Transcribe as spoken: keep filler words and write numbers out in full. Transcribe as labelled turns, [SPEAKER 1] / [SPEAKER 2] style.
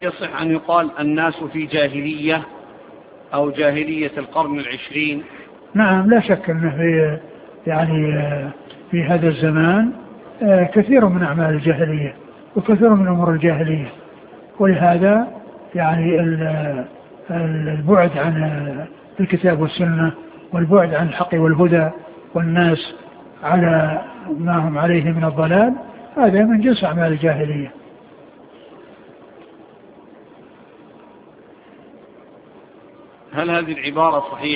[SPEAKER 1] يصح أن يقال الناس في جاهلية أو جاهلية القرن العشرين؟
[SPEAKER 2] نعم لا شك أنه في يعني في هذا الزمان كثير من أعمال الجاهلية وكثير من أمور الجاهلية، ولهذا يعني البعد عن الكتاب والسنة والبعد عن الحق والهدى والناس على ما هم عليه من الضلال هذا من جنس أعمال الجاهلية.
[SPEAKER 1] هل هذه العبارة صحيحة؟